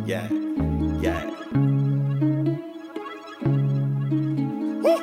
Yeah, yeah. Woo!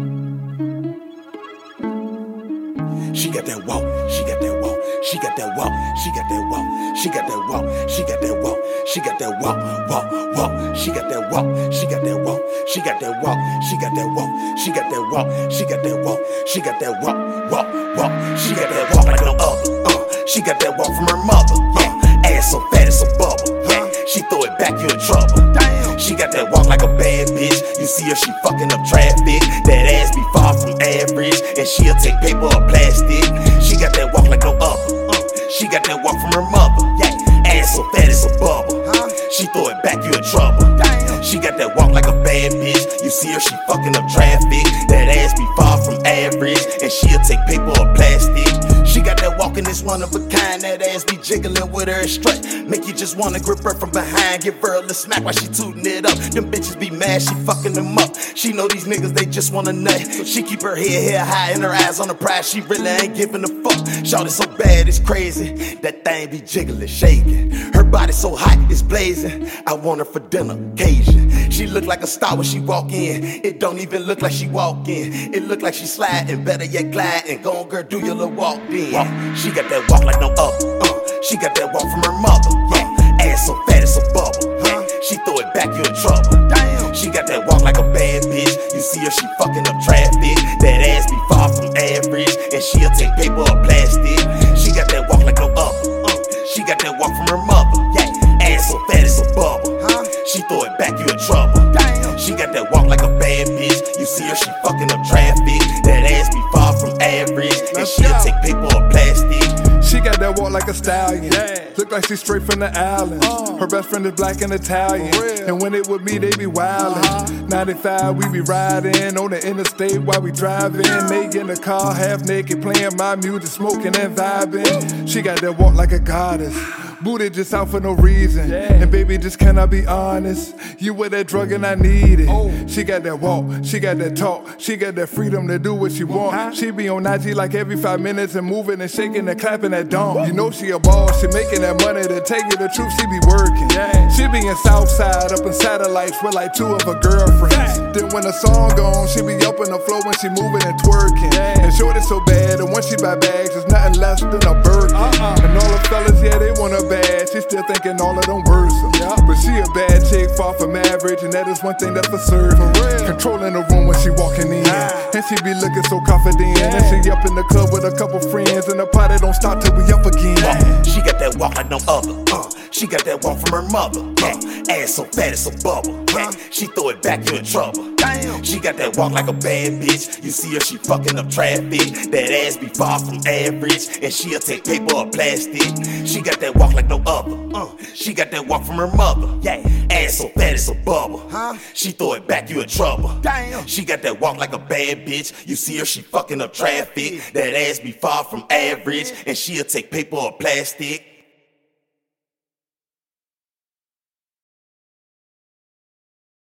She got that walk, she got that walk, she got that walk, she got that walk, she got that walk, she got that walk, she got that walk, walk, she got that walk, she got that walk, she got that walk, she got that walk, she got that walk, she got that walk, she got that walk, walk, she got that walk like no other. She got that walk from her mother, ass so fat it's a bubble, she throw it back, you in trouble. She got that walk like a bad bitch. You see her, she fucking up traffic. That ass be far from average, and she'll take paper or plastic. She got that walk like no other. She got that walk from her mother. Ass so fat it's a bubble. She throw it back, you in trouble. She got that walk like a bad bitch. You see her, she fucking up traffic. That ass be far from average, and she'll take paper or plastic. She got that walk and it's one of a kind. That ass be jiggling with her strut. Make you just wanna grip her from behind. Give her a little smack while she tooting it up. Them bitches be mad, she fucking them up. She know these niggas, they just wanna nut. She keep her head high and her eyes on the prize. She really ain't giving a fuck. Shawty so bad, it's crazy. That thing be jiggling, shaking. Her body so hot, it's blazing. I want her for dinner, Cajun. She look like a star when she walk in. It don't even look like she walk in. It look like she sliding, better yet gliding. Go on, girl, do your little walk in. She got that walk like no other. She got that walk from her mother. Ass so fat it's a bubble. She throw it back, you in trouble. She got that walk like a bad bitch. You see her, she fucking up traffic. That ass be far from average, and she'll take paper or plastic. She got that walk like no other. She got that walk from her mother. Ass so fat it's a bubble. She throw it back, you in trouble. She got that walk like a bad bitch. You see her, she fucking up traffic. That ass be far from average, and she'll take paper or plastic. She got that walk like a stallion. Look like she straight from the islands. Her best friend is black and Italian. And when it with me, they be wildin'. 95, we be riding on the interstate while we driving. They in the car, half naked, playing my music, smoking and vibing. She got that walk like a goddess. Booty just out for no reason. And baby, just can I be honest? You were that drug and I need it. She got that walk, she got that talk, she got that freedom to do what she want. She be on IG like every 5 minutes and moving and shaking and clapping that dome. You know she a boss, she making that money. To tell you the truth, she be working. She be in Southside up in satellites with like 2 of her girlfriends. Then when the song gone, she be up on the floor when she moving and twerking. And shorty so bad, and when she buy bags, it's nothing less than a Birkin. And all the fellas, they want her bad. She still thinking all of them worrisome. But she a bad chick, far from average, and that is one thing that's for certain. Controlling the room when she walking in, and she be looking so confident. And she up in the club with a couple friends, and the party don't stop till we up again. She got that walk like no other. She got that walk from her mother. Ass so fat it's a bubble. She throw it back, you in trouble. She got that walk like a bad bitch. You see her, she fucking up traffic. That ass be far from average, and she'll take paper or plastic. She got that walk like no other. She got that walk from her mother. Ass so fat it's a bubble. She throw it back, you in trouble. She got that walk like a bad bitch. You see her, she fucking up traffic. That ass be far from average, and she'll take paper or plastic.